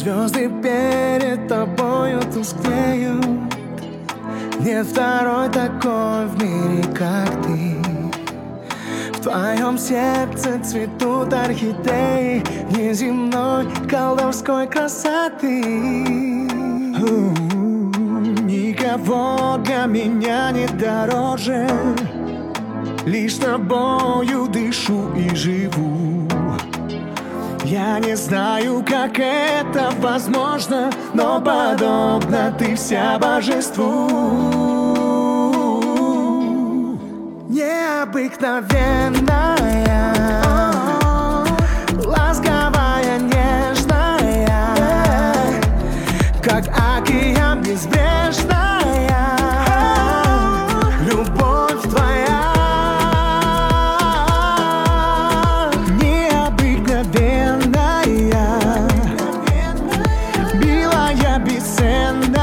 Звезды перед тобою тусклеют. Нет второй такой в мире, как ты. В твоем сердце цветут орхидеи неземной колдовской красоты. Никого для меня не дороже, лишь тобою дышу и живу. Я не знаю, как это возможно, но подобно ты вся божеству. Необыкновенная, ласковая, нежная, как океан безбрежная, любовь твоя. Необыкновенная, белая, бесценная,